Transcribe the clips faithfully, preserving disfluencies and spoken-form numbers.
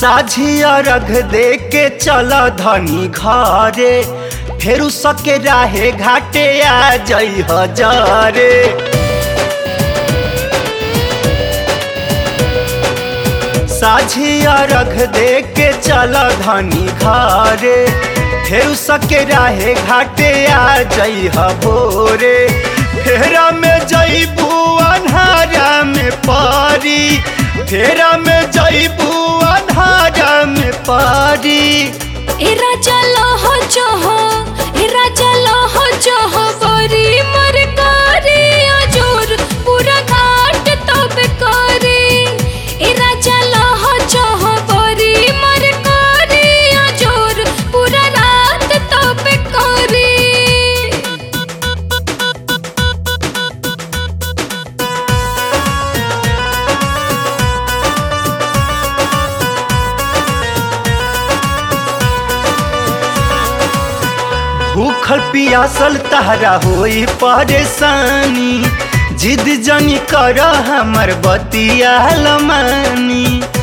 साझिया रख दे के चल धनी घरे, फेरू सके राहे घाटे आ जई हजारे। साझिया रख दे के चल धनी घरे, फेरू सके राहे घाटे आ जई भोरे। फेरा में जईबू अन्हारा में पारी, फेरा में जईबू अन्हारा में पारी। ए राजा लहो चहो, ए राजा लहो चहो बरी मर कारी अजोर पूरा घाट तब करी। ए राजा लहो चहो बरी मर कारी अजोर पूरा रात तब करी। भूखल पियासल तहरा होई परेशानी, जिद जनी कर हमर बतिया लमानी।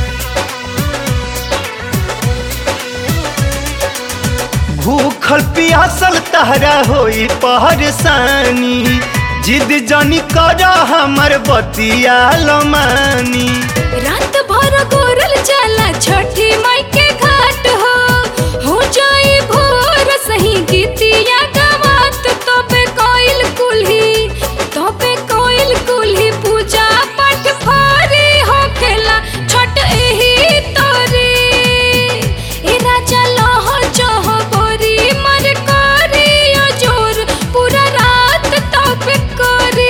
भूखल पियासल तहरा होई परेशानी, जिद जनी कर हमर बतिया लमानी। रात भर गोरल चला छठी माई के घाट हो, हो जाई भोर सही गीतिया गवात तबे कोइल कुल्ही, तबे कोइल कुल्ही पूजा पाठ भारी हो खेला छठ एही तोरी। ए राजा लहो चहो बोरी मर कारी अजोर पूरा रात तबे करी।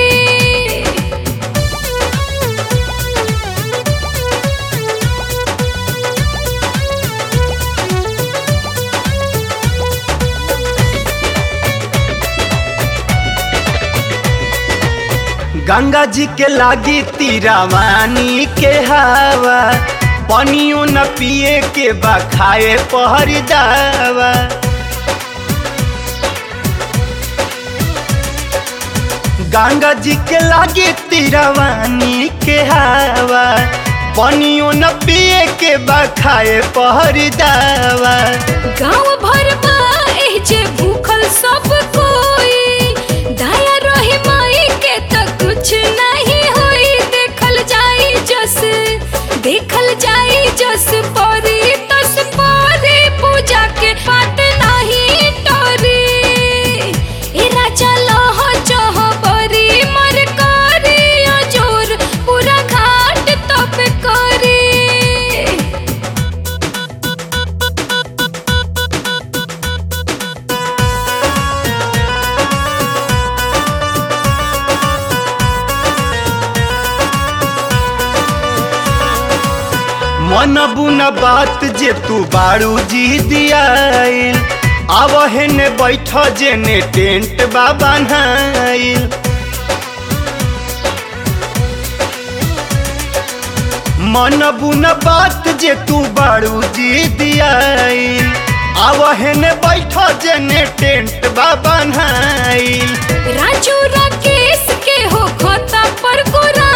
गंगा जी के लागी तीरावानी के हवा, पानियों न पिए के बा खाए पहरी दावा। गंगा जी के लागी तीरावानी के हवा, पानियों न पिए के बा खाए पहरी दावा। गाँव भर बा एह जे भूखल सब कोई, दया रही माई के त कुछ नहीं होई। देखल जाई जस, देखल जाई जस परी तस परी पूजा के बात नहीं टोरी। ए राजा लहो चहो बरी मर कारी अजोर पूरा घाट तब करी। मन बुना बात जे तू बारू जी दियाइल, आवहे ने बैठ जे ने टेंट बा बनाइल। मन बुना बात जे तू बारू जी दियाइल, आवहे ने बैठ जे ने टेंट बा बनाइल। राजू राकेश के हो खोता पर गोरा